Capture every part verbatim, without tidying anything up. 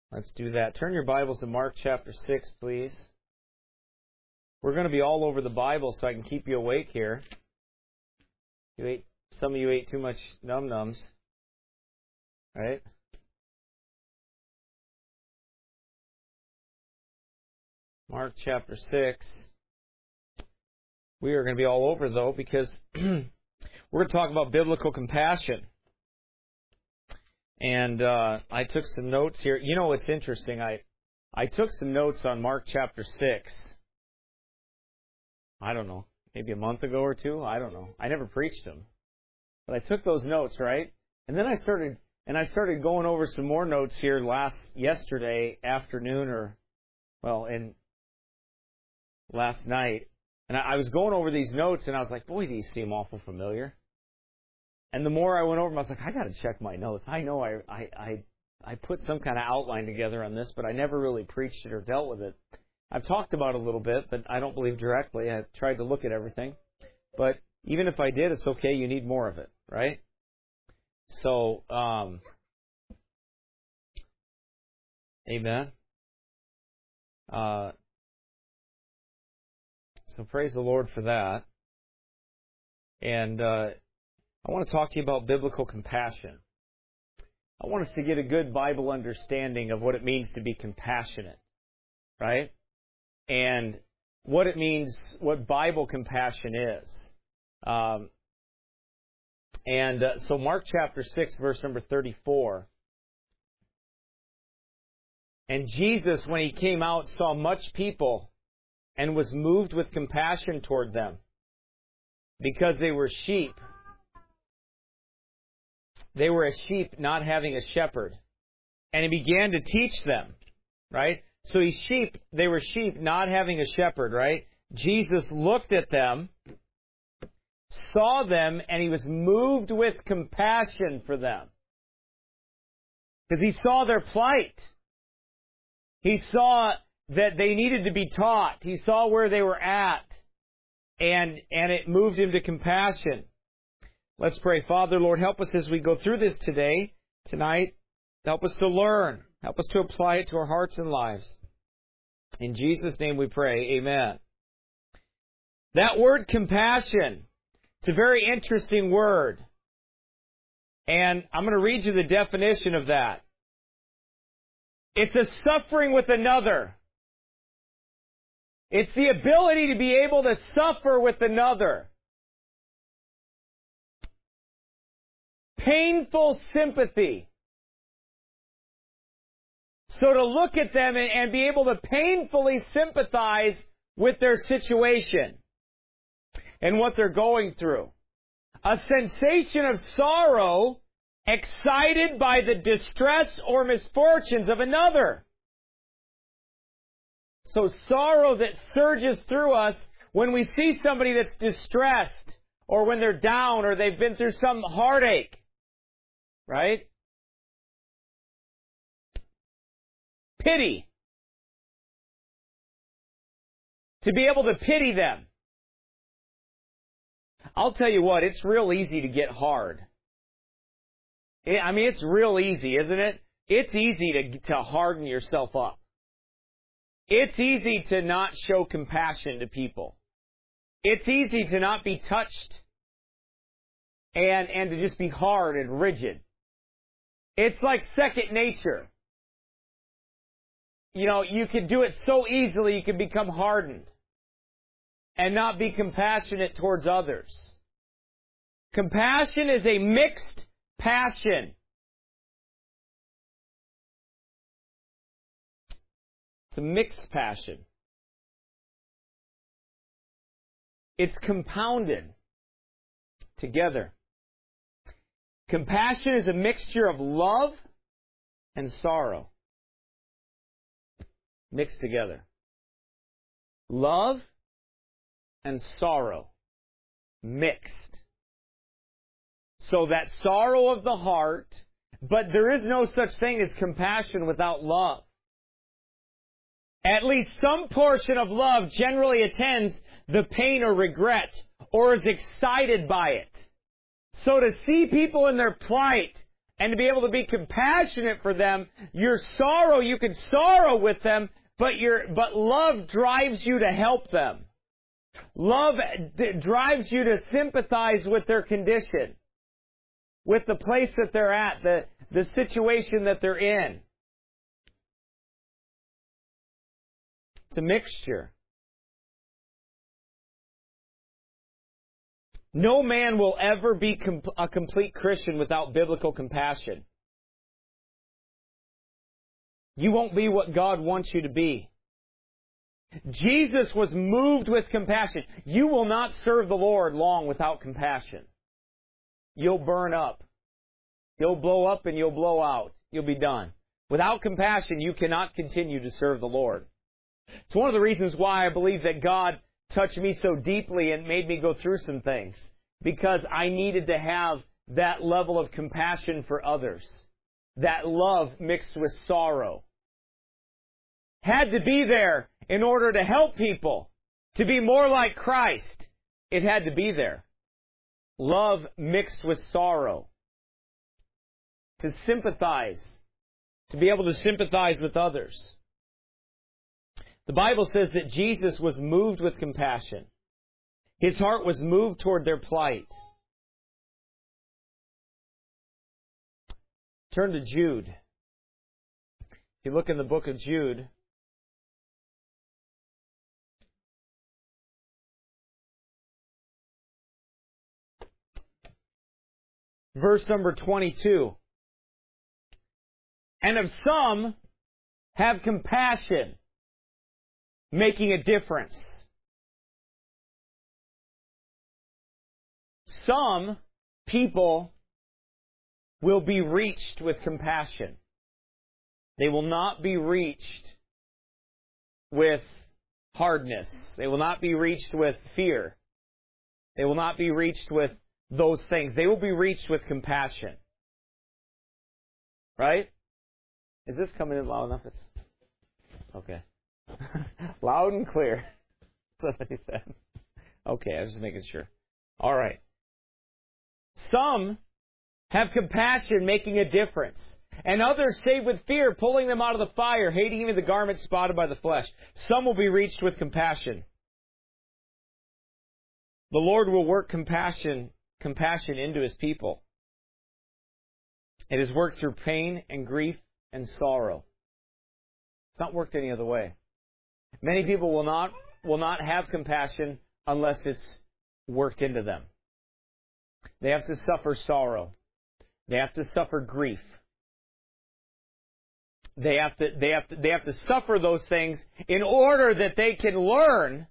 Let's do that. Turn your Bibles to Mark chapter six, please. We're going to be all over the Bible so I can keep you awake here. You ate, some of you ate too much num-nums, right? Mark chapter six. We are going to be all over, though, because we're going to talk about biblical compassion. And uh, I took some notes here. You know what's interesting? I I took some notes on Mark chapter six. I don't know, maybe a month ago or two. I don't know. I never preached them, but I took those notes, right? And then I started and I started going over some more notes here last yesterday afternoon, or well, in last night. And I, I was going over these notes, and I was like, boy, these seem awful familiar. And the more I went over them, I was like, I got to check my notes. I know I, I I I put some kind of outline together on this, but I never really preached it or dealt with it. I've talked about it a little bit, but I don't believe directly. I tried to look at everything. But even if I did, it's okay. You need more of it, right? So, um, amen. Uh, so praise the Lord for that. And uh I want to talk to you about biblical compassion. I want us to get a good Bible understanding of what it means to be compassionate, right? And what it means, what Bible compassion is. Um, and uh, so Mark chapter six, verse number thirty-four. And Jesus, when he came out, saw much people and was moved with compassion toward them, because they were sheep. They were as sheep not having a shepherd. And he began to teach them, right? So he's sheep, they were sheep not having a shepherd, right? Jesus looked at them, saw them, and he was moved with compassion for them. Because he saw their plight. He saw that they needed to be taught. He saw where they were at. And, and it moved him to compassion. Let's pray. Father, Lord, help us as we go through this today, tonight. Help us to learn. Help us to apply it to our hearts and lives. In Jesus' name we pray. Amen. That word compassion, it's a very interesting word. And I'm going to read you the definition of that. It's a suffering with another. It's the ability to be able to suffer with another. Painful sympathy. So to look at them and, and be able to painfully sympathize with their situation and what they're going through. A sensation of sorrow excited by the distress or misfortunes of another. So sorrow that surges through us when we see somebody that's distressed, or when they're down, or they've been through some heartache. Right? Pity. To be able to pity them. I'll tell you what, it's real easy to get hard. I mean, it's real easy, isn't it? It's easy to, to harden yourself up. It's easy to not show compassion to people. It's easy to not be touched and, and to just be hard and rigid. It's like second nature. You know, you can do it so easily, you can become hardened and not be compassionate towards others. Compassion is a mixed passion. It's a mixed passion. It's compounded together. Compassion is a mixture of love and sorrow mixed together. Love and sorrow mixed. So that sorrow of the heart, but there is no such thing as compassion without love. At least some portion of love generally attends the pain or regret, or is excited by it. So to see people in their plight and to be able to be compassionate for them. Your sorrow, you can sorrow with them, but your but love drives you to help them. Love d- drives you to sympathize with their condition, with the place that they're at, the, the situation that they're in. It's a mixture. No man will ever be com- a complete Christian without biblical compassion. You won't be what God wants you to be. Jesus was moved with compassion. You will not serve the Lord long without compassion. You'll burn up. You'll blow up and you'll blow out. You'll be done. Without compassion, you cannot continue to serve the Lord. It's one of the reasons why I believe that God touched me so deeply and made me go through some things. Because I needed to have that level of compassion for others. That love mixed with sorrow. Had to be there in order to help people. To be more like Christ. It had to be there. Love mixed with sorrow. To sympathize. To be able to sympathize with others. The Bible says that Jesus was moved with compassion. His heart was moved toward their plight. Turn to Jude. If you look in the book of Jude, verse number twenty-two. And of some have compassion, making a difference. Some people will be reached with compassion. They will not be reached with hardness. They will not be reached with fear. They will not be reached with those things. They will be reached with compassion. Right? Is this coming in loud enough? It's okay. Loud and clear. Somebody said. Okay, I was just making sure. All right. Some have compassion, making a difference. And others save with fear, pulling them out of the fire, hating even the garment spotted by the flesh. Some will be reached with compassion. The Lord will work compassion, compassion into His people. It is worked through pain and grief and sorrow. It's not worked any other way. Many people will not will not have compassion unless it's worked into them. They have to suffer sorrow. They have to suffer grief. They have to they have to they have to suffer those things in order that they can learn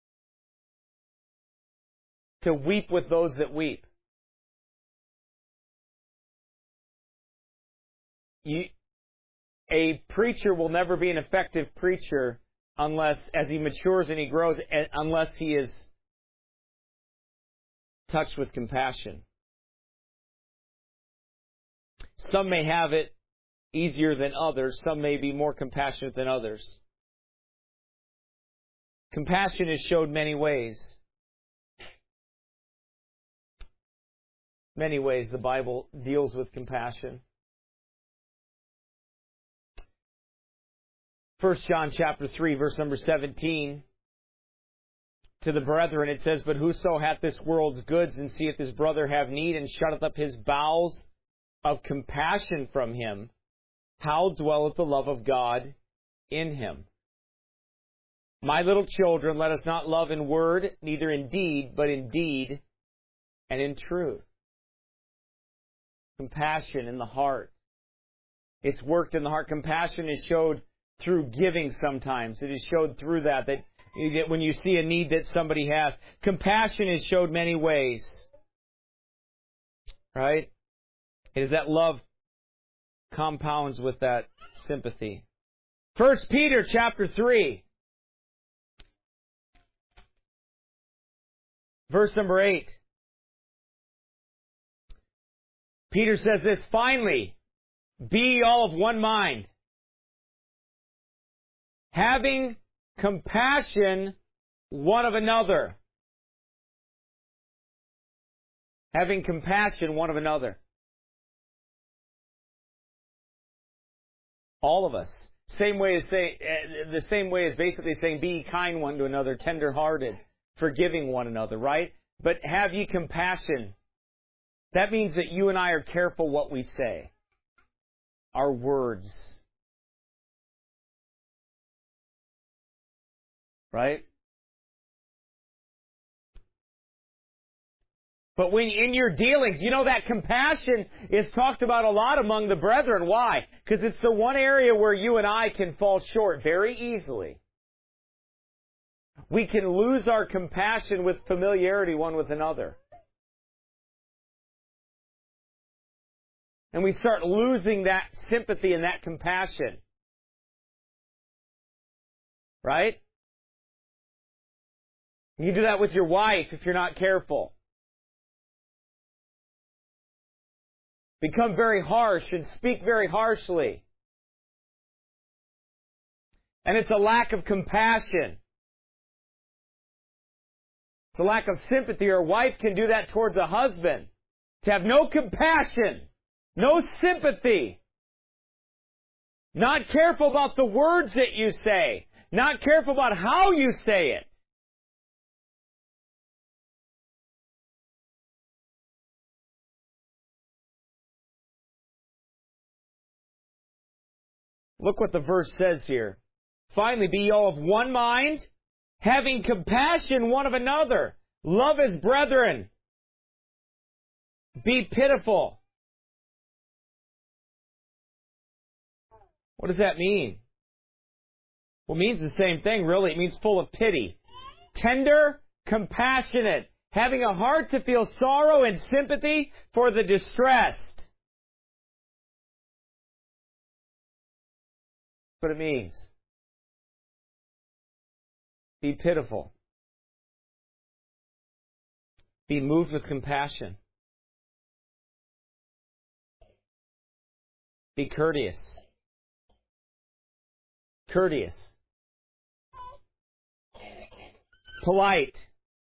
to weep with those that weep. You, a preacher will never be an effective preacher unless, as he matures and he grows, unless he is touched with compassion. Some may have it easier than others. Some may be more compassionate than others. Compassion is showed many ways. Many ways the Bible deals with compassion. First John chapter three, verse number seventeen. To the brethren it says, But whoso hath this world's goods, and seeth his brother have need, and shutteth up his bowels of compassion from him, how dwelleth the love of God in him? My little children, let us not love in word, neither in deed, but in deed and in truth. Compassion in the heart. It's worked in the heart. Compassion is showed through giving sometimes. It is showed through that, that when you see a need that somebody has. Compassion is showed many ways. Right? It is that love compounds with that sympathy. First Peter chapter three. Verse number eight. Peter says this, Finally, be ye all of one mind, having compassion one of another. Having compassion one of another. All of us. Same way as say, uh, the same way as basically saying, be kind one to another, tender-hearted, forgiving one another, right? But have ye compassion. That means that you and I are careful what we say. Our words. Right? But when in your dealings, you know that compassion is talked about a lot among the brethren. Why? Because it's the one area where you and I can fall short very easily. We can lose our compassion with familiarity one with another. And we start losing that sympathy and that compassion. Right? You do that with your wife if you're not careful. Become very harsh and speak very harshly. And it's a lack of compassion. It's a lack of sympathy. Or a wife can do that towards a husband. To have no compassion, no sympathy. Not careful about the words that you say. Not careful about how you say it. Look what the verse says here. Finally, be ye all of one mind, having compassion one of another. Love as brethren. Be pitiful. What does that mean? Well, it means the same thing, really. It means full of pity. Tender, compassionate, having a heart to feel sorrow and sympathy for the distressed. That's what it means. Be pitiful. Be moved with compassion. Be courteous. Courteous. Polite.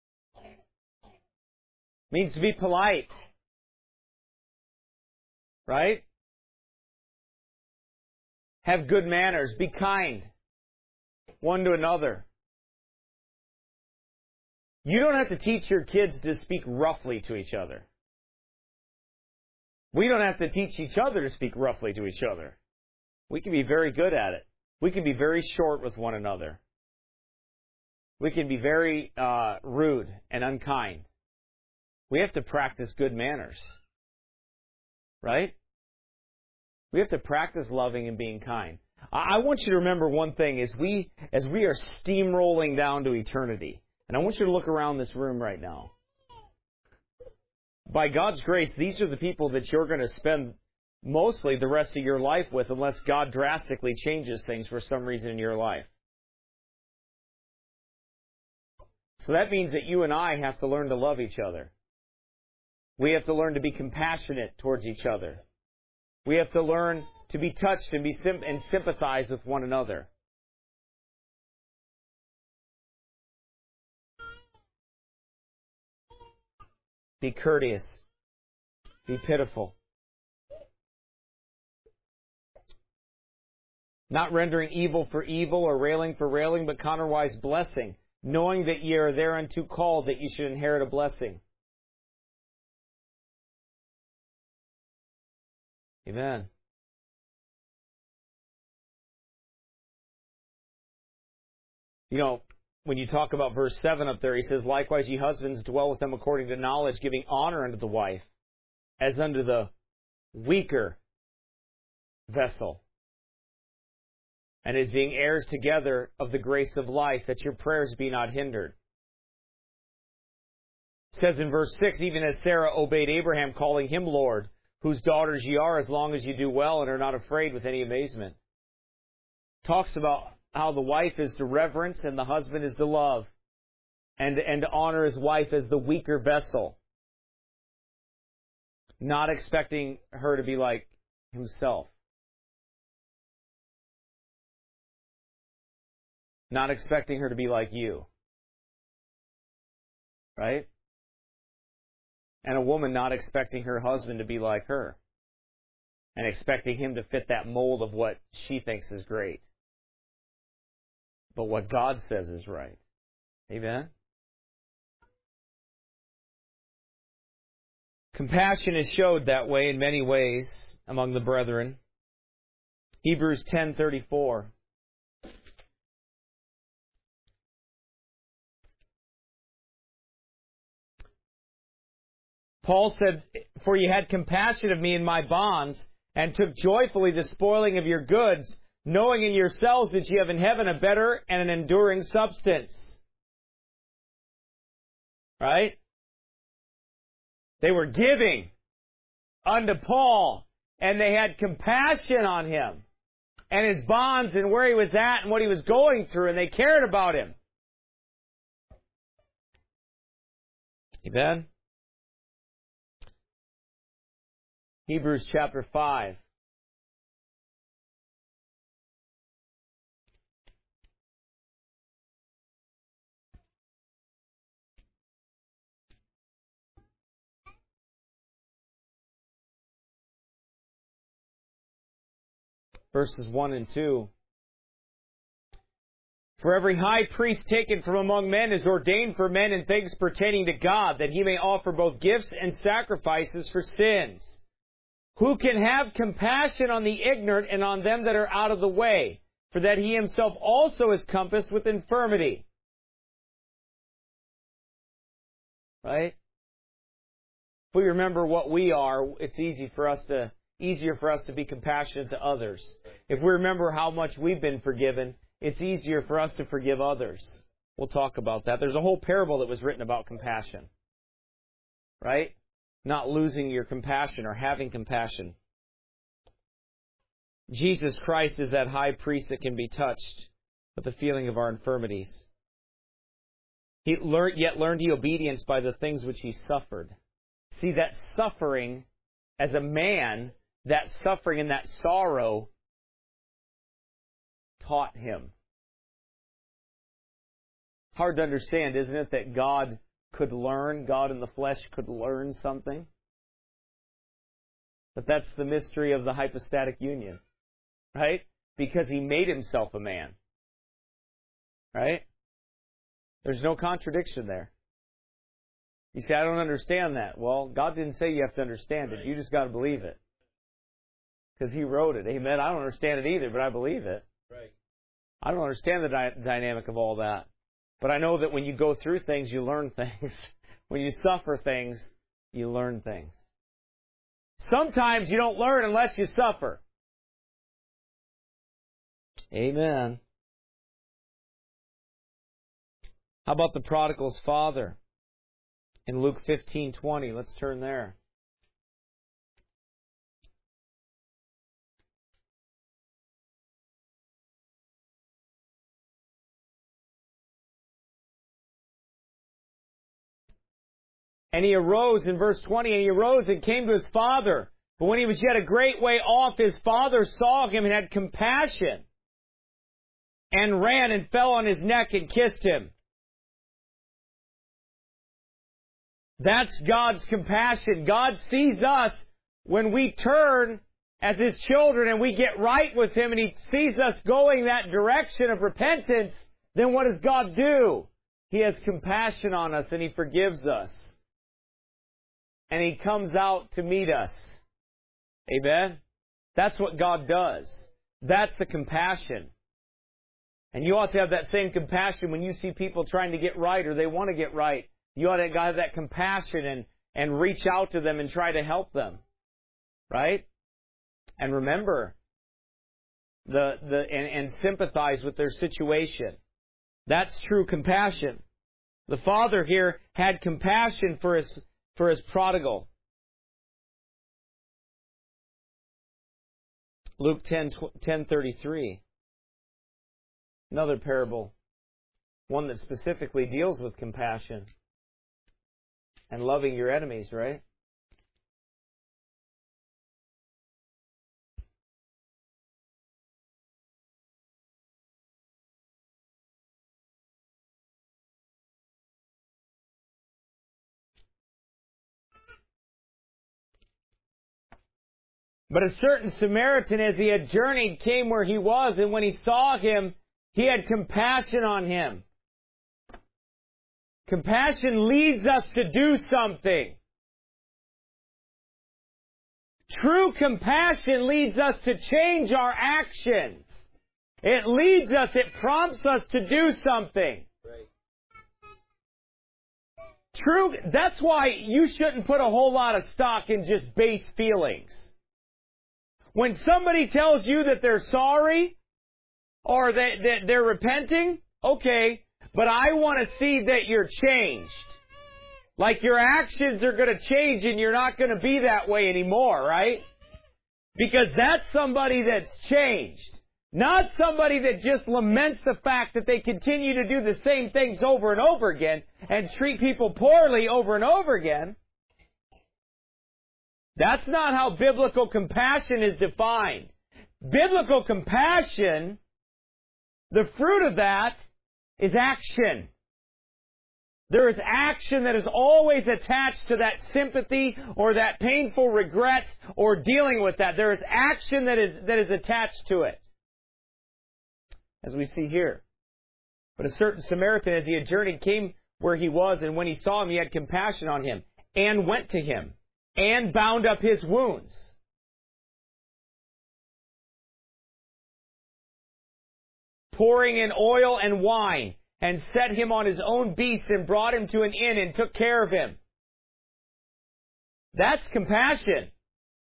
Means to be polite. Right? Have good manners. Be kind one to another. You don't have to teach your kids to speak roughly to each other. We don't have to teach each other to speak roughly to each other. We can be very good at it. We can be very short with one another. We can be very uh, rude and unkind. We have to practice good manners. Right? We have to practice loving and being kind. I want you to remember one thing as we as we are steamrolling down to eternity. And I want you to look around this room right now. By God's grace, these are the people that you're going to spend mostly the rest of your life with unless God drastically changes things for some reason in your life. So that means that you and I have to learn to love each other. We have to learn to be compassionate towards each other. We have to learn to be touched and be sim- and sympathize with one another. Be courteous. Be pitiful. Not rendering evil for evil or railing for railing, but counterwise blessing, knowing that ye are thereunto called, that ye should inherit a blessing. Amen. You know, when you talk about verse seven up there, he says, likewise ye husbands dwell with them according to knowledge, giving honor unto the wife, as unto the weaker vessel, and as being heirs together of the grace of life, that your prayers be not hindered. It says in verse six, even as Sarah obeyed Abraham, calling him Lord, whose daughters ye are, as long as you do well and are not afraid with any amazement. Talks about how the wife is to reverence and the husband is to love, and, and to honor his wife as the weaker vessel, not expecting her to be like himself. Not expecting her to be like you. Right? And a woman not expecting her husband to be like her. and expecting him to fit that mold of what she thinks is great. But what God says is right. Amen? Compassion is showed that way in many ways among the brethren. Hebrews ten thirty-four. Paul said, "For ye had compassion of me in my bonds, and took joyfully the spoiling of your goods, knowing in yourselves that ye have in heaven a better and an enduring substance." Right? They were giving unto Paul, and they had compassion on him and his bonds and where he was at and what he was going through, and they cared about him. Amen? Hebrews chapter five. Verses one and two. "For every high priest taken from among men is ordained for men in things pertaining to God, that he may offer both gifts and sacrifices for sins. Who can have compassion on the ignorant and on them that are out of the way, for that he himself also is compassed with infirmity." Right? If we remember what we are, it's easy for us to easier for us to be compassionate to others. If we remember how much we've been forgiven, it's easier for us to forgive others. We'll talk about that. There's a whole parable that was written about compassion. Right? Not losing your compassion or having compassion. Jesus Christ is that high priest that can be touched with the feeling of our infirmities. He learned, yet learned he obedience by the things which he suffered. See, that suffering as a man, that suffering and that sorrow taught him. Hard to understand, isn't it, that God could learn, God in the flesh could learn something? But that's the mystery of the hypostatic union, right? Because he made himself a man, right? There's no contradiction there. You say, "I don't understand that." Well, God didn't say you have to understand it. You just got to believe it. Because he wrote it. Amen. I don't understand it either, but I believe it. Right. I don't understand the dy- dynamic of all that. But I know that when you go through things, you learn things. When you suffer things, you learn things. Sometimes you don't learn unless you suffer. Amen. How about the prodigal's father? In Luke fifteen twenty, let's turn there. And he arose, in verse twenty, and he arose and came to his father. But when he was yet a great way off, his father saw him and had compassion, and ran and fell on his neck and kissed him. That's God's compassion. God sees us when we turn as His children and we get right with Him, and He sees us going that direction of repentance. Then what does God do? He has compassion on us and He forgives us. And He comes out to meet us. Amen? That's what God does. That's the compassion. And you ought to have that same compassion when you see people trying to get right or they want to get right. You ought to have that compassion and, and reach out to them and try to help them. Right? And remember, the the and, and sympathize with their situation. That's true compassion. The father here had compassion for his for his prodigal. Luke ten thirty-three. Another parable. One that specifically deals with compassion and loving your enemies, right? But a certain Samaritan, as he had journeyed, came where he was, and when he saw him, he had compassion on him. Compassion leads us to do something. True compassion leads us to change our actions. It leads us, it prompts us to do something. Right. True, that's why you shouldn't put a whole lot of stock in just base feelings. When somebody tells you that they're sorry or that, that they're repenting, okay, but I want to see that you're changed. Like your actions are going to change and you're not going to be that way anymore, right? Because that's somebody that's changed. Not somebody that just laments the fact that they continue to do the same things over and over again and treat people poorly over and over again. That's not how biblical compassion is defined. Biblical compassion, the fruit of that is action. There is action that is always attached to that sympathy or that painful regret or dealing with that. There is action that is, that is attached to it. As we see here. But a certain Samaritan, as he had journeyed, came where he was, and when he saw him, he had compassion on him, and went to him, and bound up his wounds. Pouring in oil and wine, and set him on his own beast, and brought him to an inn, and took care of him. That's compassion.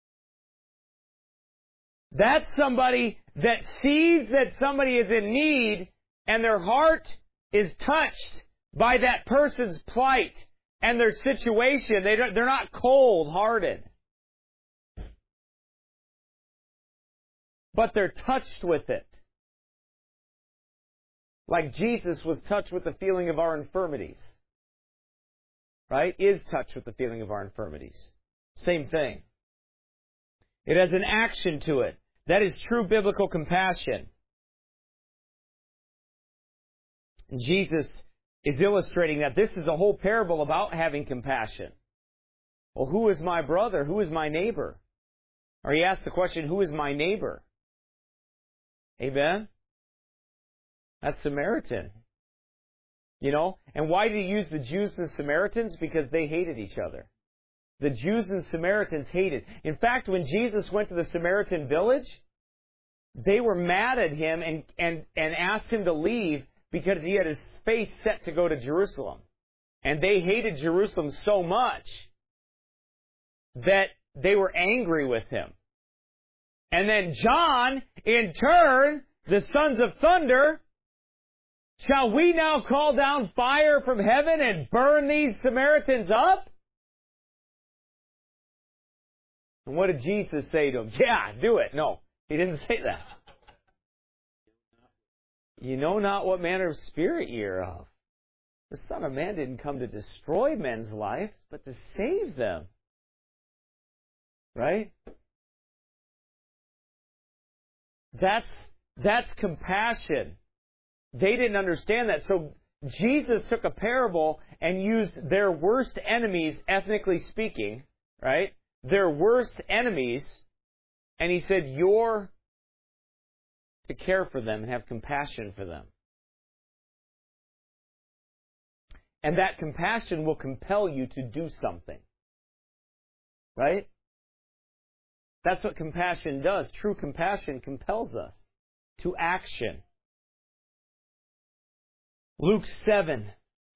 That's somebody that sees that somebody is in need, and their heart is touched by that person's plight and their situation. They don't, they're not cold-hearted. But they're touched with it. Like Jesus was touched with the feeling of our infirmities. Right? Is touched with the feeling of our infirmities. Same thing. It has an action to it. That is true biblical compassion. And Jesus is illustrating that. This is a whole parable about having compassion. Well, who is my brother? Who is my neighbor? Or he asks the question, who is my neighbor? Amen? That's Samaritan. You know? And why did he use the Jews and the Samaritans? Because they hated each other. The Jews and Samaritans hated. In fact, when Jesus went to the Samaritan village, they were mad at him and, and, and asked him to leave because he had his face set to go to Jerusalem. And they hated Jerusalem so much that they were angry with him. And then John, in turn, the sons of thunder, shall we now call down fire from heaven and burn these Samaritans up? And what did Jesus say to him? Yeah, do it. No, he didn't say that. You know not what manner of spirit ye are of. The Son of Man didn't come to destroy men's lives, but to save them. Right? That's, that's compassion. They didn't understand that. So Jesus took a parable and used their worst enemies, ethnically speaking, right? Their worst enemies, and he said, you're to care for them and have compassion for them. And that compassion will compel you to do something. Right? That's what compassion does. True compassion compels us to action. Luke seven.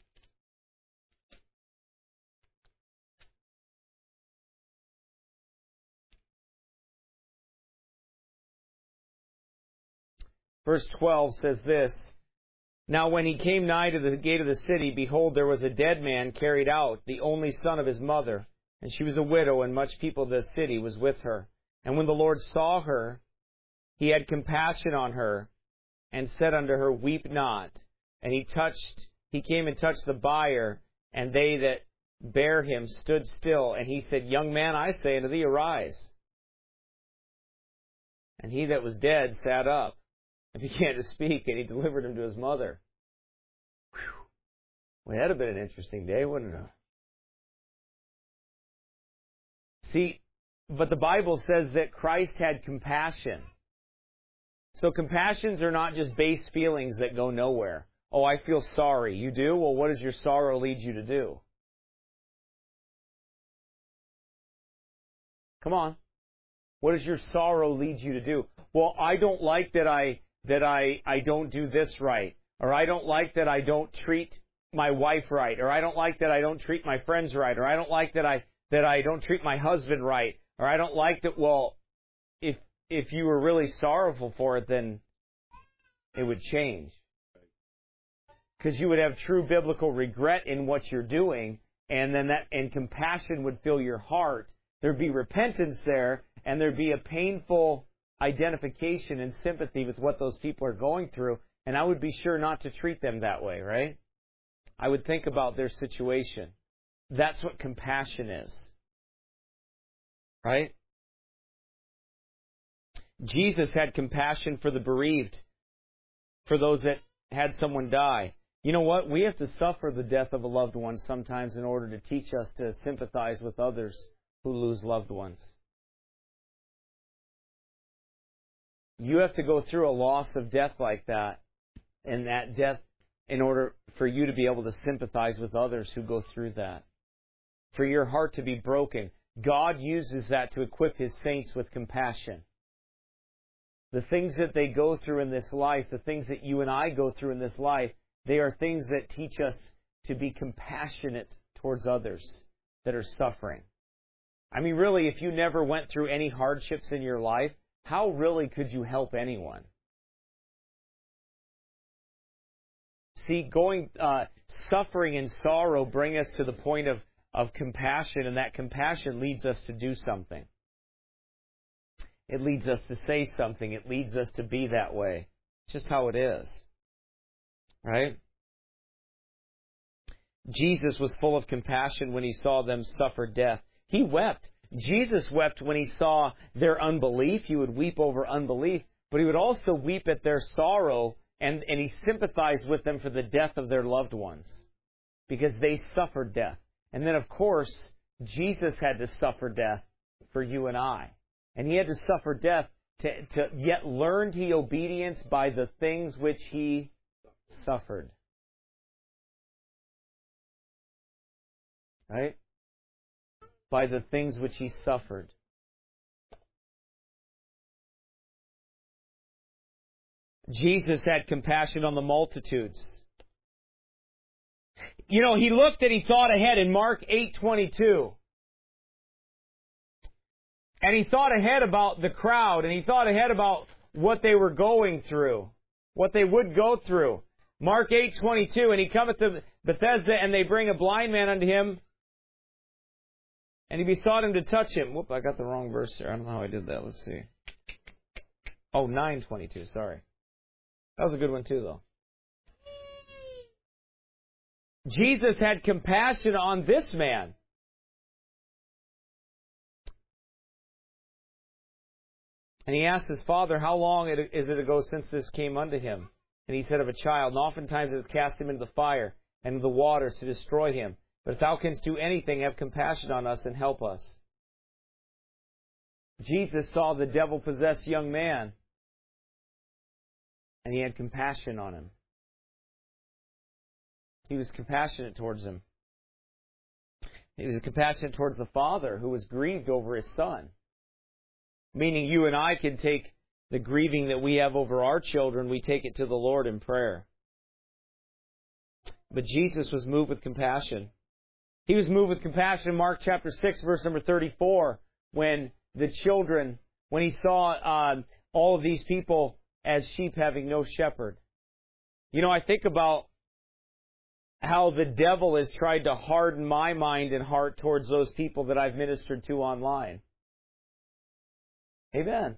Verse twelve says this, Now when he came nigh to the gate of the city, behold, there was a dead man carried out, the only son of his mother. And she was a widow, and much people of the city was with her. And when the Lord saw her, he had compassion on her, and said unto her, Weep not. And he touched, he came and touched the bier, and they that bare him stood still. And he said, Young man, I say unto thee, arise. And he that was dead sat up, and began to speak, and he delivered him to his mother. Whew. Well, that'd have been an interesting day, wouldn't it? See, but the Bible says that Christ had compassion. So compassions are not just base feelings that go nowhere. Oh, I feel sorry. You do? Well, what does your sorrow lead you to do? Come on. What does your sorrow lead you to do? Well, I don't like that I that I, I don't do this right. Or I don't like that I don't treat my wife right. Or I don't like that I don't treat my friends right. Or I don't like that I that I don't treat my husband right. Or I don't like that, well, if if you were really sorrowful for it, then it would change. Because you would have true biblical regret in what you're doing, and then that and compassion would fill your heart. There'd be repentance there, and there'd be a painful identification and sympathy with what those people are going through, and I would be sure not to treat them that way, right? I would think about their situation. That's what compassion is. Right? Jesus had compassion for the bereaved, for those that had someone die. You know what? We have to suffer the death of a loved one sometimes in order to teach us to sympathize with others who lose loved ones. You have to go through a loss of death like that, and that death in order for you to be able to sympathize with others who go through that. For your heart to be broken. God uses that to equip His saints with compassion. The things that they go through in this life, the things that you and I go through in this life, they are things that teach us to be compassionate towards others that are suffering. I mean, really, if you never went through any hardships in your life, how really could you help anyone? See, going, uh, suffering and sorrow bring us to the point of, of compassion, and that compassion leads us to do something. It leads us to say something. It leads us to be that way. It's just how it is. Right? Jesus was full of compassion when He saw them suffer death. He wept. Jesus wept when He saw their unbelief. He would weep over unbelief, but He would also weep at their sorrow, and, and He sympathized with them for the death of their loved ones because they suffered death. And then, of course, Jesus had to suffer death for you and I. And He had to suffer death to, to yet learn He obedience by the things which He suffered. Right? By the things which He suffered. Jesus had compassion on the multitudes. You know, He looked and He thought ahead in Mark eight twenty-two. And He thought ahead about the crowd, and He thought ahead about what they were going through, what they would go through. Mark eight twenty-two, and He cometh to Bethesda, and they bring a blind man unto Him, and He besought Him to touch him. Whoop, I got the wrong verse there. I don't know how I did that. Let's see. Oh, nine twenty-two, sorry. That was a good one too, though. Jesus had compassion on this man. And He asked His father, how long is it ago since this came unto him? And he said, of a child. And oftentimes it hath cast him into the fire and into the waters to destroy him. But if thou canst do anything, have compassion on us and help us. Jesus saw the devil-possessed young man, and He had compassion on him. He was compassionate towards him. He was compassionate towards the father who was grieved over his son. Meaning you and I can take the grieving that we have over our children, we take it to the Lord in prayer. But Jesus was moved with compassion. He was moved with compassion in Mark chapter six, verse number thirty-four, when the children, when He saw uh, all of these people as sheep having no shepherd. You know, I think about how the devil has tried to harden my mind and heart towards those people that I've ministered to online. Amen.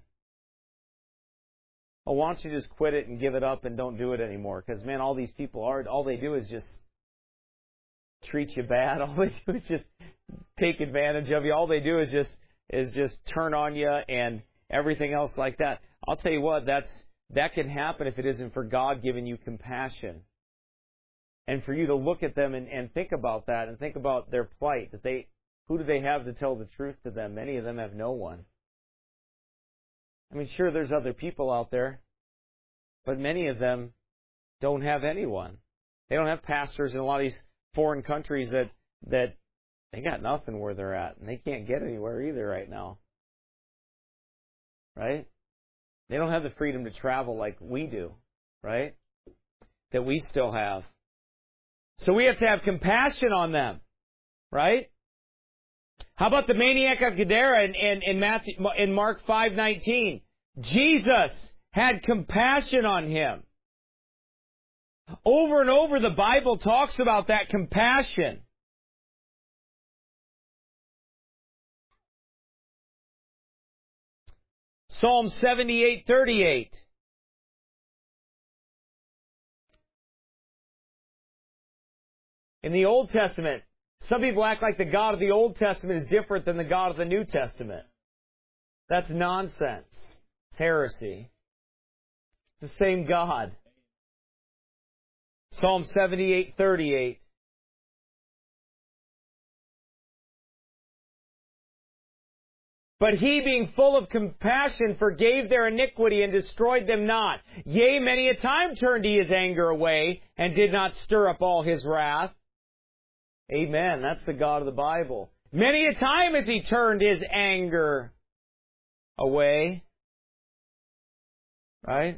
Oh, why don't you just quit it and give it up and don't do it anymore? Because, man, all these people are, all they do is just treat you bad. All they do is just take advantage of you. All they do is just is just turn on you and everything else like that. I'll tell you what, that's that can happen if it isn't for God giving you compassion. And for you to look at them and, and think about that and think about their plight, that they who do they have to tell the truth to them? Many of them have no one. I mean, sure, there's other people out there, but many of them don't have anyone. They don't have pastors in a lot of these foreign countries that, that they got nothing where they're at, and they can't get anywhere either right now. Right? They don't have the freedom to travel like we do, right? That we still have. So we have to have compassion on them, right? How about the maniac of Gadara in, in, in, Matthew, in Mark five nineteen? Jesus had compassion on him. Over and over the Bible talks about that compassion. Psalm seventy-eight thirty-eight. In the Old Testament, some people act like the God of the Old Testament is different than the God of the New Testament. That's nonsense. It's heresy. It's the same God. Psalm seventy-eight thirty-eight. But he, being full of compassion, forgave their iniquity and destroyed them not. Yea, many a time turned he his anger away, and did not stir up all his wrath. Amen. That's the God of the Bible. Many a time has he turned his anger away. Right?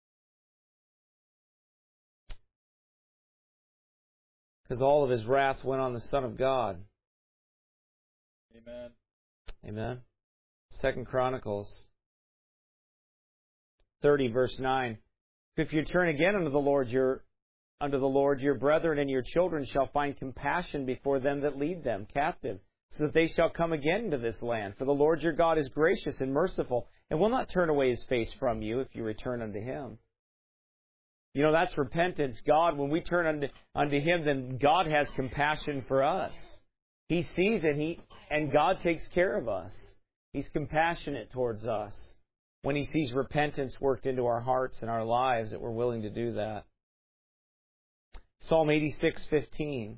Because all of his wrath went on the Son of God. Amen. Amen. Second Chronicles thirty, verse nine. If you turn again unto the Lord your unto the Lord your brethren and your children shall find compassion before them that lead them captive, so that they shall come again into this land. For the Lord your God is gracious and merciful, and will not turn away his face from you if you return unto him. You know, that's repentance. God, when we turn unto, unto him, then God has compassion for us. He sees it, he, and God takes care of us. He's compassionate towards us when he sees repentance worked into our hearts and our lives, that we're willing to do that. Psalm eighty-six fifteen.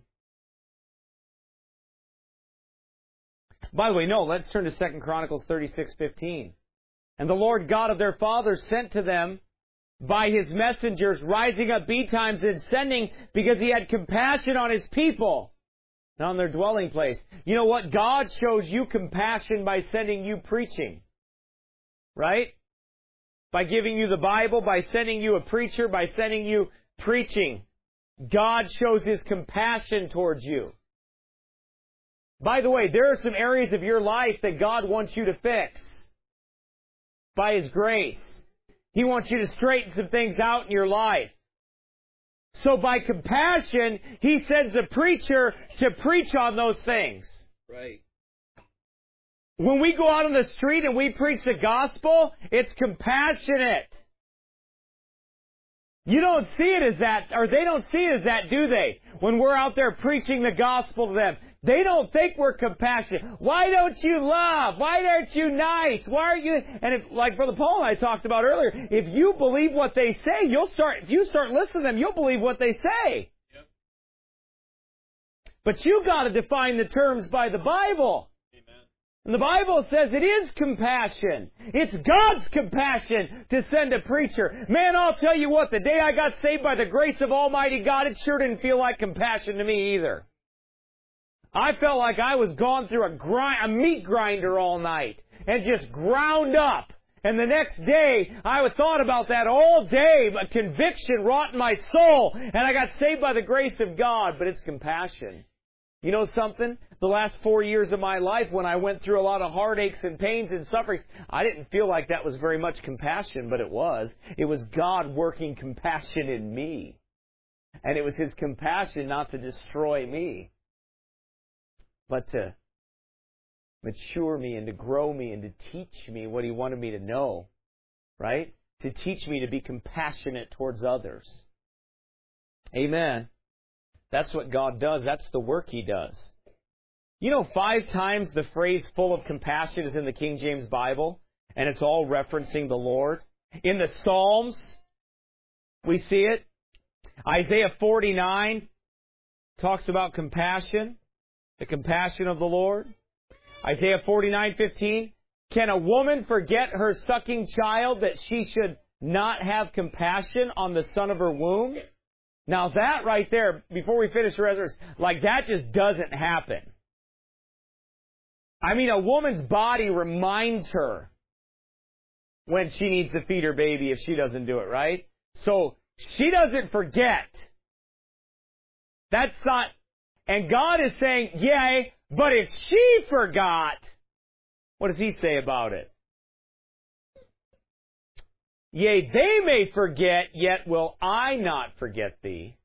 By the way, no, let's turn to Second Chronicles thirty-six fifteen. And the Lord God of their fathers sent to them by his messengers, rising up betimes and sending, because he had compassion on his people, and on their dwelling place. You know what? God shows you compassion by sending you preaching. Right? By giving you the Bible, by sending you a preacher, by sending you preaching. God shows his compassion towards you. By the way, there are some areas of your life that God wants you to fix by his grace. He wants you to straighten some things out in your life. So by compassion, he sends a preacher to preach on those things. Right. When we go out on the street and we preach the gospel, it's compassionate. You don't see it as that, or they don't see it as that, do they? When we're out there preaching the gospel to them, they don't think we're compassionate. Why don't you love? Why aren't you nice? Why are you? And if, like Brother Paul and I talked about earlier, if you believe what they say, you'll start. If you start listening to them, you'll believe what they say. Yep. But you got to define the terms by the Bible. And the Bible says it is compassion. It's God's compassion to send a preacher. Man, I'll tell you what, the day I got saved by the grace of Almighty God, it sure didn't feel like compassion to me either. I felt like I was gone through a grind, a meat grinder all night and just ground up. And the next day, I thought about that all day, but conviction wrought in my soul, and I got saved by the grace of God. But it's compassion. You know something? The last four years of my life, when I went through a lot of heartaches and pains and sufferings, I didn't feel like that was very much compassion, but it was. It was God working compassion in me. And it was his compassion not to destroy me, but to mature me and to grow me and to teach me what he wanted me to know. Right? To teach me to be compassionate towards others. Amen. That's what God does. That's the work he does. You know, five times the phrase full of compassion is in the King James Bible, and it's all referencing the Lord. In the Psalms, we see it. Isaiah forty-nine talks about compassion. The compassion of the Lord. Isaiah forty-nine fifteen. Can a woman forget her sucking child that she should not have compassion on the son of her womb? Now that right there, before we finish the rest, like that just doesn't happen. I mean, a woman's body reminds her when she needs to feed her baby if she doesn't do it, right? So she doesn't forget. That's not, and God is saying, yea, but if she forgot, what does He say about it? Yea, they may forget, yet will I not forget thee.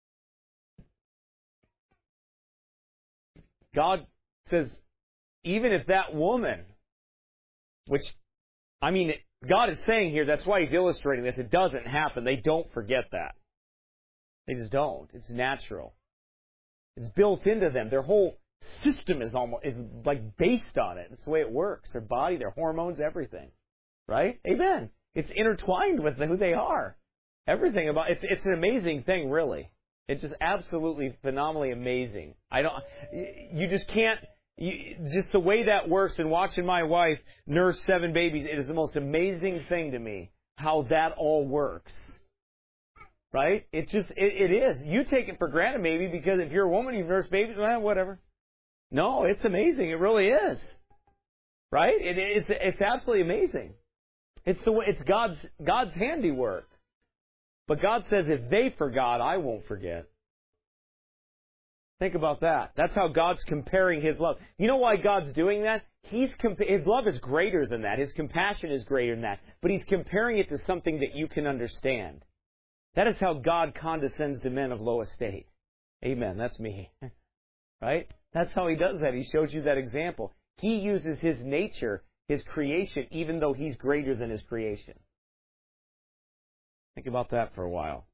God says, even if that woman, which, I mean, God is saying here, that's why He's illustrating this, it doesn't happen. They don't forget that. They just don't. It's natural. It's built into them. Their whole system is almost is like based on it. It's the way it works. Their body, their hormones, everything. Right? Amen. It's intertwined with who they are. Everything about it's it's an amazing thing, really. It's just absolutely phenomenally amazing. I don't. You just can't. You, just the way that works, and watching my wife nurse seven babies, it is the most amazing thing to me how that all works. Right? It just, it, it is. You take it for granted maybe because if you're a woman, you've nursed babies, well, whatever. No, it's amazing. It really is. Right? It, it's, it's absolutely amazing. It's the way, it's God's, God's handiwork. But God says, if they forgot, I won't forget. Think about that. That's how God's comparing His love. You know why God's doing that? He's compa- His love is greater than that. His compassion is greater than that. But He's comparing it to something that you can understand. That is how God condescends to men of low estate. Amen. That's me. Right? That's how He does that. He shows you that example. He uses His nature, His creation, even though He's greater than His creation. Think about that for a while.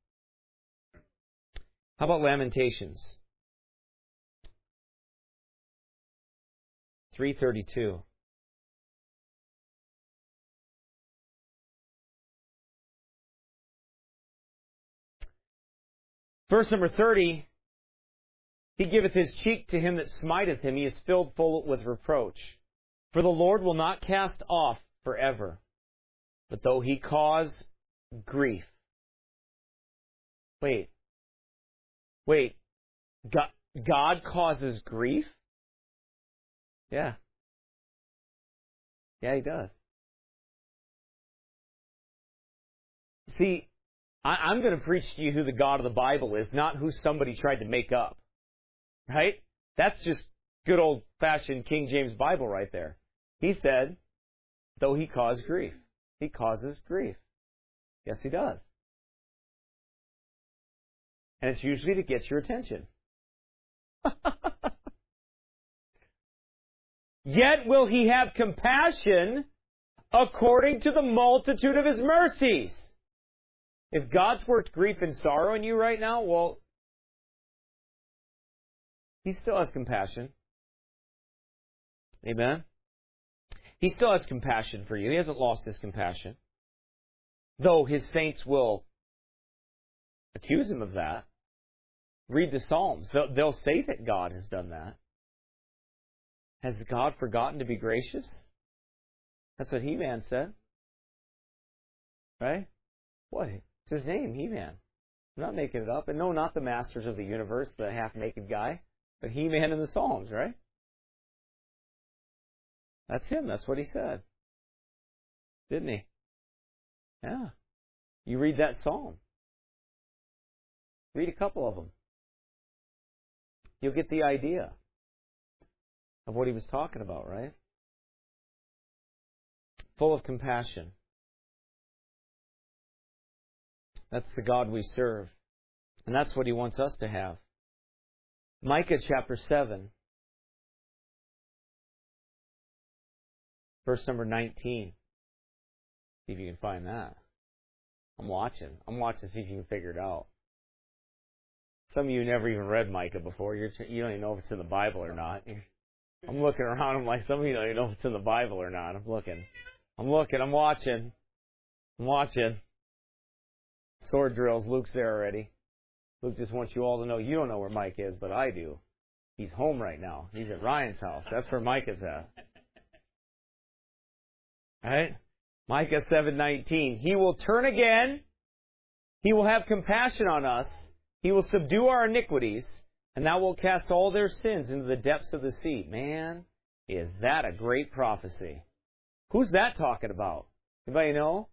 How about Lamentations? three thirty-two. Verse number thirty, He giveth His cheek to him that smiteth him. He is filled full with reproach. For the Lord will not cast off forever, but though He cause grief. Wait. Wait. God, God causes grief? Yeah. Yeah, He does. See, I, I'm going to preach to you who the God of the Bible is, not who somebody tried to make up. Right? That's just good old-fashioned King James Bible right there. He said, though He cause grief. He causes grief. Yes, He does. And it's usually to get your attention. Yet will He have compassion according to the multitude of His mercies. If God's worked grief and sorrow in you right now, well, He still has compassion. Amen? He still has compassion for you. He hasn't lost His compassion. Though His saints will accuse Him of that. Read the Psalms. They'll, they'll say that God has done that. Has God forgotten to be gracious? That's what He-Man said. Right? What? It's His name, He-Man. I'm not making it up. And no, not the Masters of the Universe, the half-naked guy. But He-Man in the Psalms, right? That's Him. That's what He said. Didn't He? Yeah. You read that Psalm. Read a couple of them. You'll get the idea of what He was talking about, right? Full of compassion. That's the God we serve. And that's what He wants us to have. Micah chapter seven, verse number nineteen. See if you can find that. I'm watching. I'm watching to see if you can figure it out. Some of you never even read Micah before. You're, you don't even know if it's in the Bible or not. I'm looking around. I'm like, some of you don't even know if it's in the Bible or not. I'm looking. I'm looking. I'm watching. I'm watching. Sword drills. Luke's there already. Luke just wants you all to know you don't know where Mike is, but I do. He's home right now. He's at Ryan's house. That's where Micah's at. All right? Micah seven nineteen. He will turn again. He will have compassion on us. He will subdue our iniquities. And thou wilt cast all their sins into the depths of the sea. Man, is that a great prophecy. Who's that talking about? Anybody know?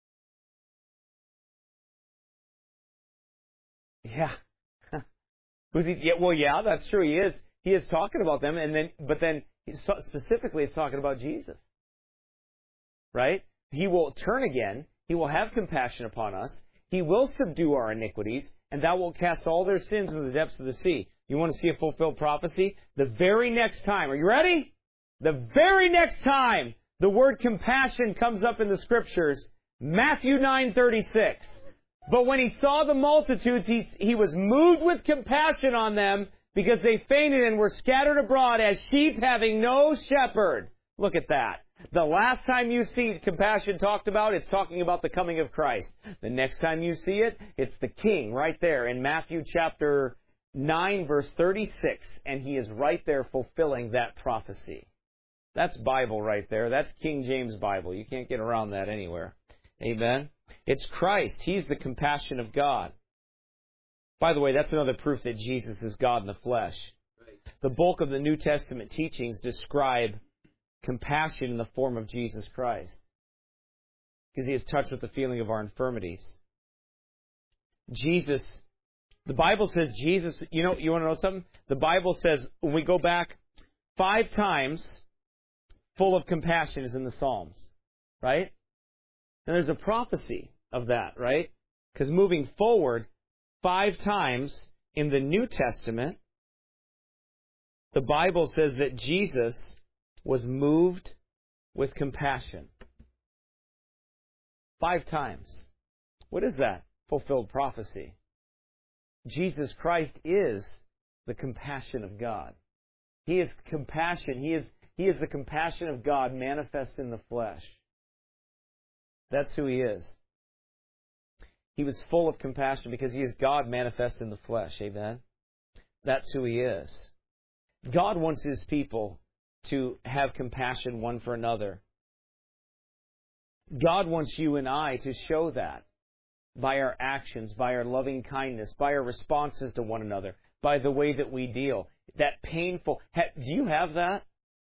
Yeah. Who's he? Yeah, well, yeah, that's true. He is. He is talking about them, and then, but then specifically, it's talking about Jesus. Right? He will turn again. He will have compassion upon us. He will subdue our iniquities, and thou wilt cast all their sins into the depths of the sea. You want to see a fulfilled prophecy? The very next time, are you ready? The very next time the word compassion comes up in the Scriptures, Matthew nine thirty-six. But when he saw the multitudes, he, he was moved with compassion on them because they fainted and were scattered abroad as sheep having no shepherd. Look at that. The last time you see compassion talked about, it's talking about the coming of Christ. The next time you see it, it's the King right there in Matthew chapter nine, verse thirty-six. And he is right there fulfilling that prophecy. That's Bible right there. That's King James Bible. You can't get around that anywhere. Amen? It's Christ. He's the compassion of God. By the way, that's another proof that Jesus is God in the flesh. The bulk of the New Testament teachings describe compassion in the form of Jesus Christ, because He is touched with the feeling of our infirmities. Jesus, the Bible says Jesus, you know, you want to know something? The Bible says, when we go back five times, full of compassion is in the Psalms, right? And there's a prophecy of that, right? Because moving forward, five times in the New Testament, the Bible says that Jesus was moved with compassion. Five times. What is that? Fulfilled prophecy. Jesus Christ is the compassion of God. He is compassion. He is, he is the compassion of God manifest in the flesh. That's who He is. He was full of compassion because He is God manifest in the flesh. Amen? That's who He is. God wants His people to have compassion one for another. God wants you and I to show that by our actions, by our loving kindness, by our responses to one another, by the way that we deal. That painful... Do you have that?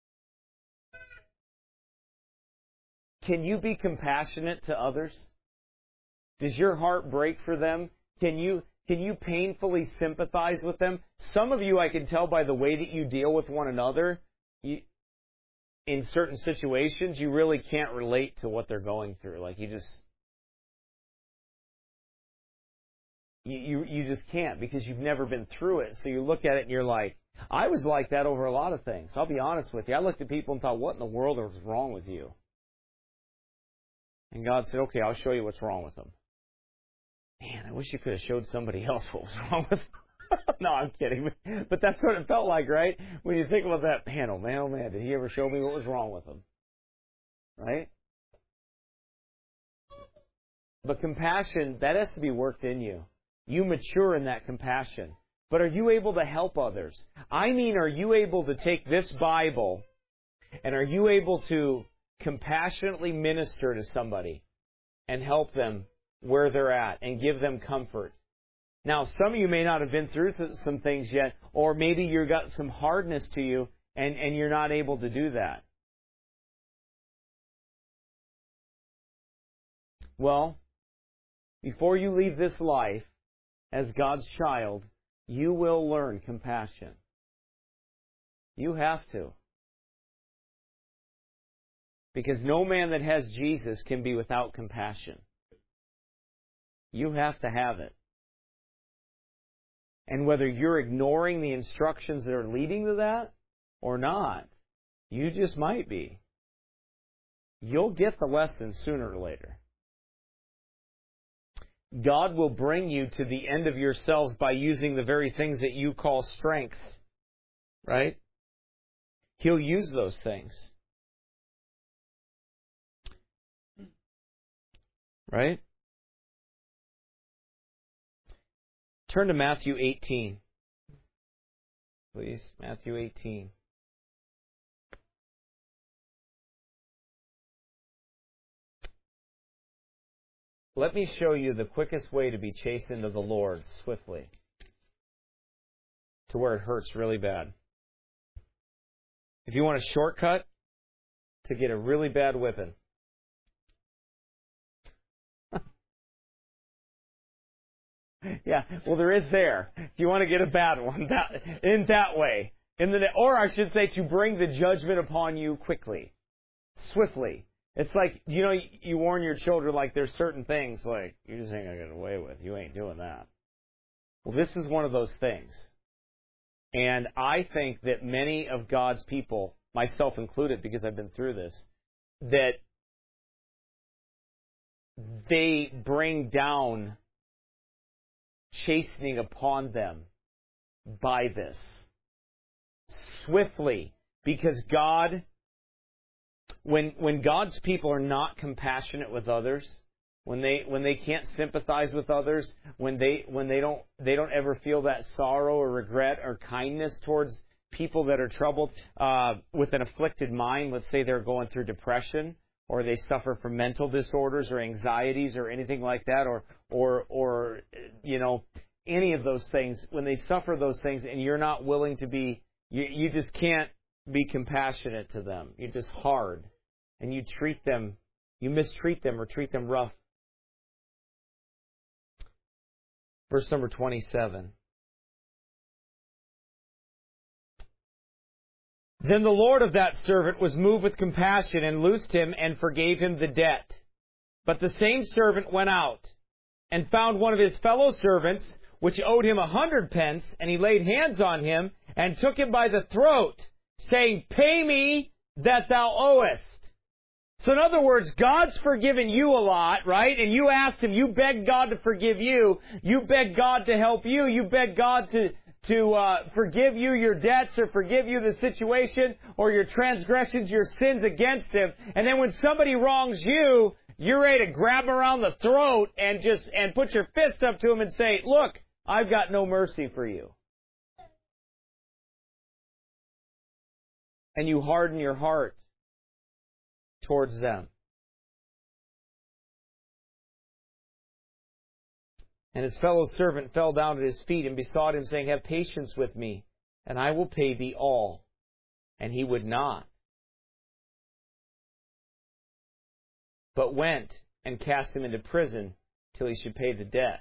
Can you be compassionate to others? Does your heart break for them? Can you can you painfully sympathize with them? Some of you, I can tell by the way that you deal with one another, you, in certain situations, you really can't relate to what they're going through. Like you just you, you you just can't, because you've never been through it. So you look at it and you're like, I was like that over a lot of things. I'll be honest with you. I looked at people and thought, what in the world was wrong with you? And God said, okay, I'll show you what's wrong with them. Man, I wish you could have showed somebody else what was wrong with them. No, I'm kidding. But that's what it felt like, right? When you think about that, man, oh man, oh man, did He ever show me what was wrong with them? Right? But compassion, that has to be worked in you. You mature in that compassion. But are you able to help others? I mean, are you able to take this Bible and are you able to compassionately minister to somebody and help them where they're at and give them comfort? Now, some of you may not have been through some things yet, or maybe you've got some hardness to you and, and you're not able to do that. Well, before you leave this life as God's child, you will learn compassion. You have to. Because no man that has Jesus can be without compassion. You have to have it. And whether you're ignoring the instructions that are leading to that or not, you just might be. You'll get the lesson sooner or later. God will bring you to the end of yourselves by using the very things that you call strengths. Right? He'll use those things. Right? Turn to Matthew eighteen. please. Matthew eighteen. Let me show you the quickest way to be chastened of the Lord swiftly, to where it hurts really bad. If you want a shortcut to get a really bad whipping, yeah, well, there is there. If you want to get a bad one, that, in that way, in the or I should say, to bring the judgment upon you quickly, swiftly. It's like, you know, you warn your children, like, there's certain things, like, you just ain't going to get away with. You ain't doing that. Well, this is one of those things. And I think that many of God's people, myself included, because I've been through this, that they bring down chastening upon them by this. Swiftly. Because God... When when God's people are not compassionate with others, when they when they can't sympathize with others, when they when they don't they don't ever feel that sorrow or regret or kindness towards people that are troubled uh, with an afflicted mind, let's say they're going through depression, or they suffer from mental disorders or anxieties or anything like that, or or or you know any of those things, when they suffer those things and you're not willing to be, you you just can't be compassionate to them. You're just hard. And you treat them, you mistreat them or treat them rough. Verse number twenty-seven. Then the Lord of that servant was moved with compassion and loosed him and forgave him the debt. But the same servant went out and found one of his fellow servants, which owed him a hundred pence, and he laid hands on him and took him by the throat, saying, Pay me that thou owest. So in other words, God's forgiven you a lot, right? And you asked Him, you begged God to forgive you. You begged God to help you. You begged God to, to uh, forgive you your debts or forgive you the situation or your transgressions, your sins against Him. And then when somebody wrongs you, you're ready to grab them around the throat and just and put your fist up to Him and say, look, I've got no mercy for you. And you harden your heart towards them. And his fellow servant fell down at his feet and besought him, saying, Have patience with me, and I will pay thee all. And he would not, but went and cast him into prison till he should pay the debt.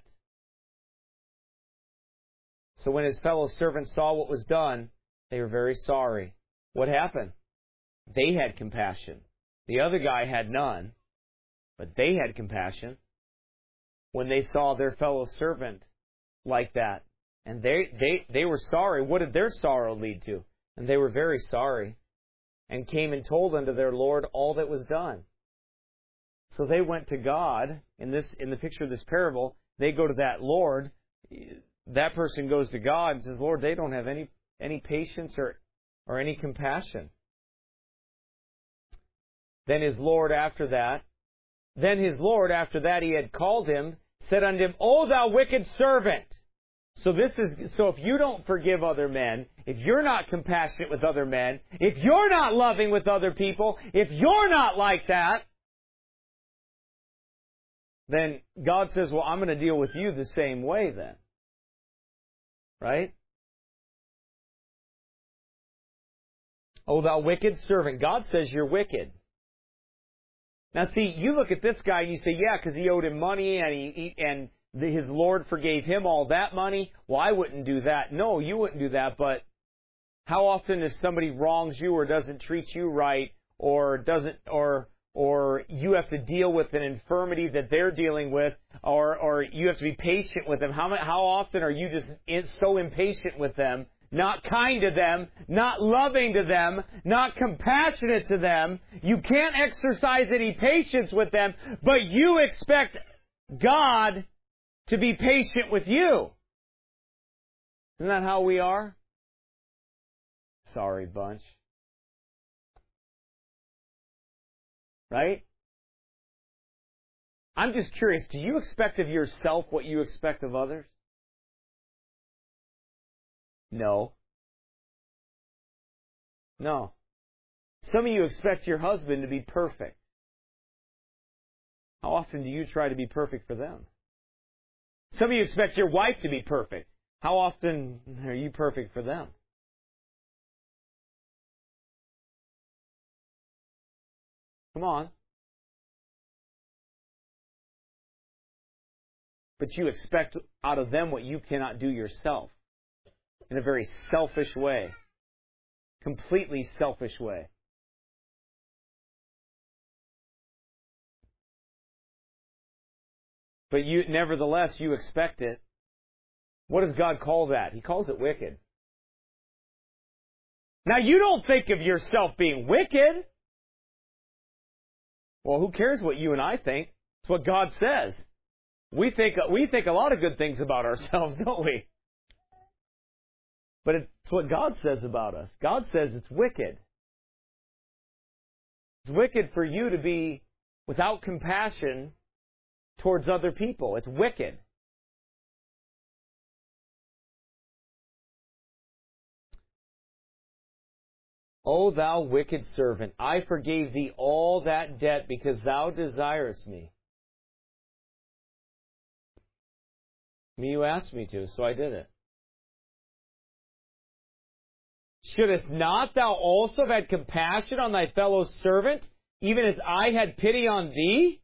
So when his fellow servants saw what was done, they were very sorry. What happened? They had compassion. The other guy had none, but they had compassion when they saw their fellow servant like that. And they, they, they were sorry. What did their sorrow lead to? And they were very sorry, and came and told unto their Lord all that was done. So they went to God. In this, in the picture of this parable, they go to that Lord. That person goes to God and says, Lord, they don't have any, any patience or, or any compassion. Then his Lord after that, then his Lord after that he had called him, said unto him, O thou wicked servant. So this is, so if you don't forgive other men, if you're not compassionate with other men, if you're not loving with other people, if you're not like that, then God says, well, I'm going to deal with you the same way then. Right? O thou wicked servant. God says you're wicked. Now, see, you look at this guy and you say, yeah, because he owed him money and he, he and the, his Lord forgave him all that money. Well, I wouldn't do that. No, you wouldn't do that. But how often if somebody wrongs you or doesn't treat you right or doesn't or or you have to deal with an infirmity that they're dealing with, or or you have to be patient with them, how how often are you just so impatient with them? Not kind to them, not loving to them, not compassionate to them. You can't exercise any patience with them, but you expect God to be patient with you. Isn't that how we are? Sorry bunch. Right? I'm just curious, do you expect of yourself what you expect of others? No. No. Some of you expect your husband to be perfect. How often do you try to be perfect for them? Some of you expect your wife to be perfect. How often are you perfect for them? Come on. But you expect out of them what you cannot do yourself in a very selfish way. Completely selfish way. But you, nevertheless, you expect it. What does God call that? He calls it wicked. Now, you don't think of yourself being wicked. Well, who cares what you and I think? It's what God says. We think we think a lot of good things about ourselves, don't we? But it's what God says about us. God says it's wicked. It's wicked for you to be without compassion towards other people. It's wicked. O thou wicked servant, I forgave thee all that debt because thou desirest me. Me, you asked me to, so I did it. Shouldest not thou also have had compassion on thy fellow servant, even as I had pity on thee?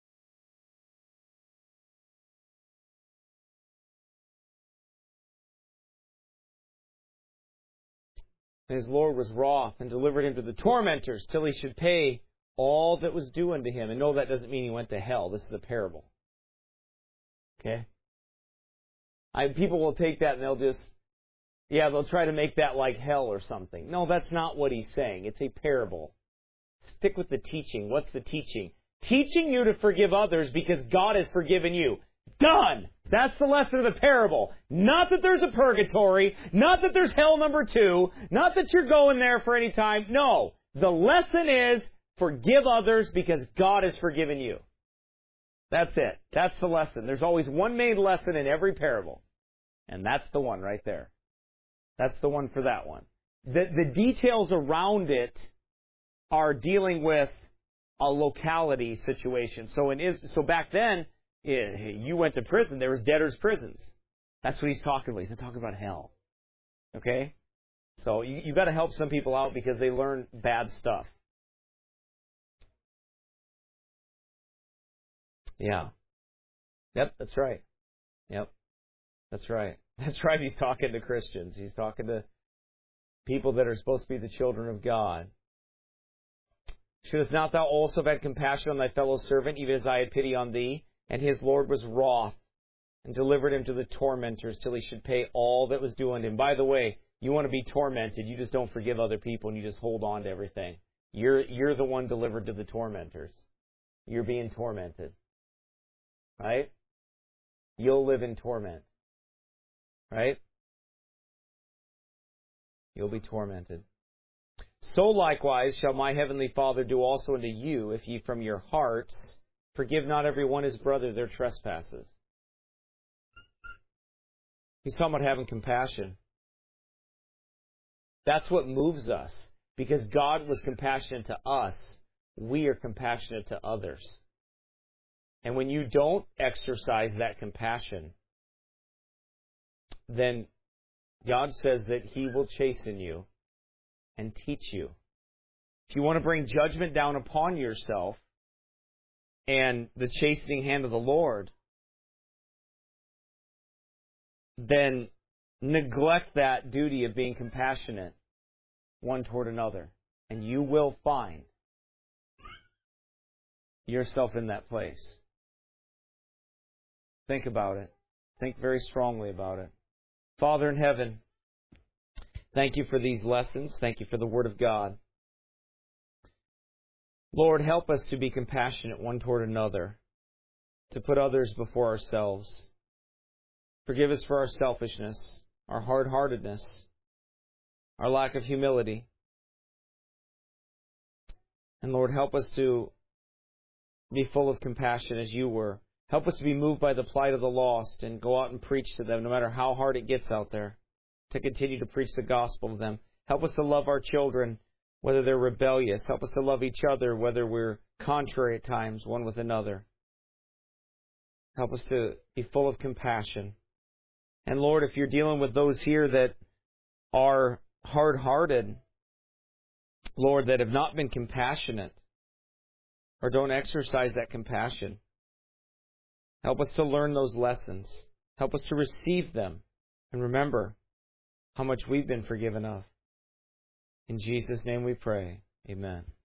And his Lord was wroth and delivered him to the tormentors till he should pay all that was due unto him. And no, that doesn't mean he went to hell. This is a parable. Okay? I, people will take that and they'll just, yeah, they'll try to make that like hell or something. No, that's not what he's saying. It's a parable. Stick with the teaching. What's the teaching? Teaching you to forgive others because God has forgiven you. Done! That's the lesson of the parable. Not that there's a purgatory, not that there's hell number two, not that you're going there for any time. No. The lesson is forgive others because God has forgiven you. That's it. That's the lesson. There's always one main lesson in every parable. And that's the one right there. That's the one for that one. The, the details around it are dealing with a locality situation. So in Is- so back then, you went to prison. There was debtors' prisons. That's what he's talking about. He's not talking about hell. Okay? So you, you've got to help some people out because they learn bad stuff. Yeah. Yep, that's right. Yep. That's right. That's right. He's talking to Christians. He's talking to people that are supposed to be the children of God. Shouldest not thou also have had compassion on thy fellow servant, even as I had pity on thee? And his Lord was wroth and delivered him to the tormentors till he should pay all that was due unto him. By the way, you want to be tormented, you just don't forgive other people and you just hold on to everything. You're, you're the one delivered to the tormentors. You're being tormented. Right? You'll live in torment. Right? You'll be tormented. So likewise shall my heavenly Father do also unto you, if ye from your hearts forgive not every one his brother their trespasses. He's talking about having compassion. That's what moves us. Because God was compassionate to us, we are compassionate to others. And when you don't exercise that compassion, then God says that He will chasten you and teach you. If you want to bring judgment down upon yourself and the chastening hand of the Lord, then neglect that duty of being compassionate one toward another. And you will find yourself in that place. Think about it. Think very strongly about it. Father in heaven, thank you for these lessons. Thank you for the Word of God. Lord, help us to be compassionate one toward another, to put others before ourselves. Forgive us for our selfishness, our hard-heartedness, our lack of humility. And Lord, help us to be full of compassion as you were. Help us to be moved by the plight of the lost and go out and preach to them, no matter how hard it gets out there, to continue to preach the gospel to them. Help us to love our children, whether they're rebellious. Help us to love each other, whether we're contrary at times, one with another. Help us to be full of compassion. And Lord, if you're dealing with those here that are hard-hearted, Lord, that have not been compassionate or don't exercise that compassion, help us to learn those lessons. Help us to receive them and remember how much we've been forgiven of. In Jesus' name we pray. Amen.